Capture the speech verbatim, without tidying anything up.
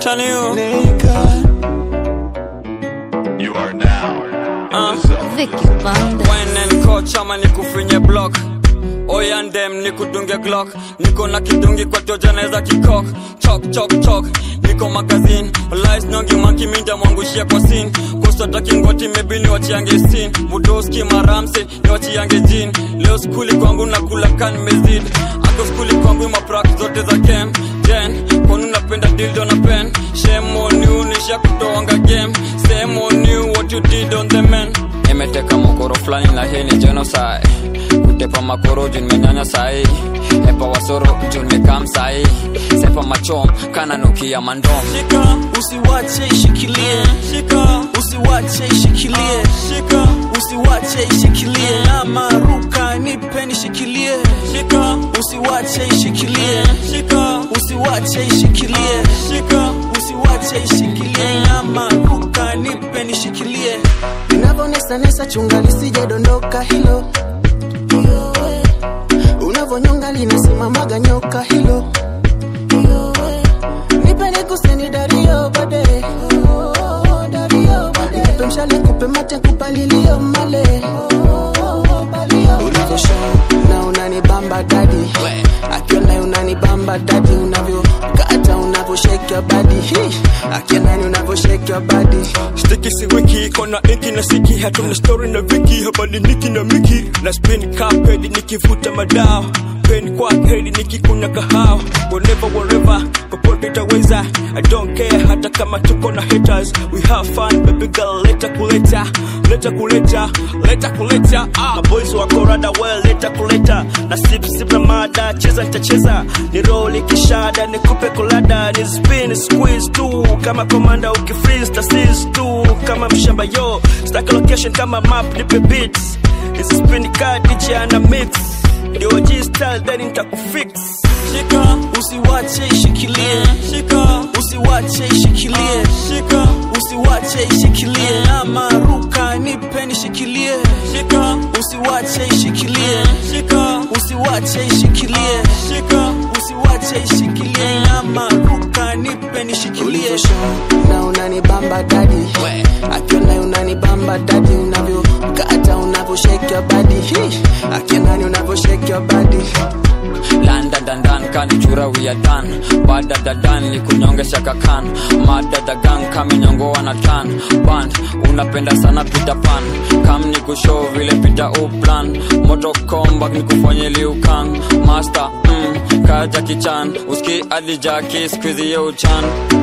Telling you, you are now uh, Vicky Banda. wine and coach ama nikufinye block. Oya ndem nikudunge glock. Niko na kidungi kwa toja naeza kikok. Chok chok chok niko magazine. Lies nongi manki minja mwangushia kwa scene. Kosto taki ngoti maybe ni wachiange scene. Mudoski maramse ni wachiange jean. Leo skuli kwangu nakula kan mezid. Ako skuli kwangu maprak zote za kem. Jen, konu napenda dildo na pen. Shame on you, nisha kutoanga game. Same on you, what you did on the man. Emeteka mokoro flani na hii ni genocide. Kutepa makoro jun menyanya sai. Epa wasoro jun mekam sai. Sepa machom, kana nukia mandom. Shika, usiwache ishikilie. Shika, usiwache ishikilie. Shika, usiwache ishikilie. Na maruka nipe nishikilie. Shika, usiwache ishikilie. Shika, usiwache ishikilie. Shika, usiwache ishikilie. Na maruka nipe nishikilie. Unavonesa nesa chunga lisije dondoka hilo. Unavonyonga linasimamaga nyoka hilo. Nipe nikuseni dario bade. Nipe mshale kupe mate kupalilio male. Ulivyo show na unanibamba daddy. Akiona unanibamba daddy. Unavyo kata unavyo shake your body. Akiona unavyo shake your body. Sticky si wiki, kona inki na siki. Hatuna story na Vicky, habali niki na Mickey. Na spin cup hedi nikivuta madao. Pen kwa hedi nikikunya kahao. Whenever, wherever, popote itaweza. I don't care, hata kama tuko na haters. We have fun, baby girl, leta kuleta. Leta kuleta, leta kuleta. Ah, my boys wako rada well, leta kuleta. Na sip sip na mada, cheza nitacheza. Ni roll kishada, nikupe kolada. Ni spin, squeeze tu. Kama commander ukifreeze, ta seize tu. Kama mshamba yo, stack location kama map, nipe beats. This is spin card, D J ana mix. Ndio G style, then nitakufix. Shika, usiwache ishikilie. Shika, usiwache ishikilie. Shika, usiwache ishikilie. Na maruka nipe nishikilie. Shika, usiwache ishikilie. Shika, usiwache ishikilie. Shika, usiwache ishikilie. Na maruka nipe nishikilie. Na unanibamba daddy. Akiona unanibamba daddy. Unavyo kata unavyo shake your body. Akiona unavyo shake your body. Landa dandan kani chura we are done. Bada dadan ni kunyonge shaka kan. Mada dagang kami nyongo wanatan. Band, unapenda sana Peter Pan. Kam ni kushow vile Peter Uplan. Moto comeback ni kufanye liu kang. Master, mm, kaja kichan. Uski adi jaki squeeze ye uchan.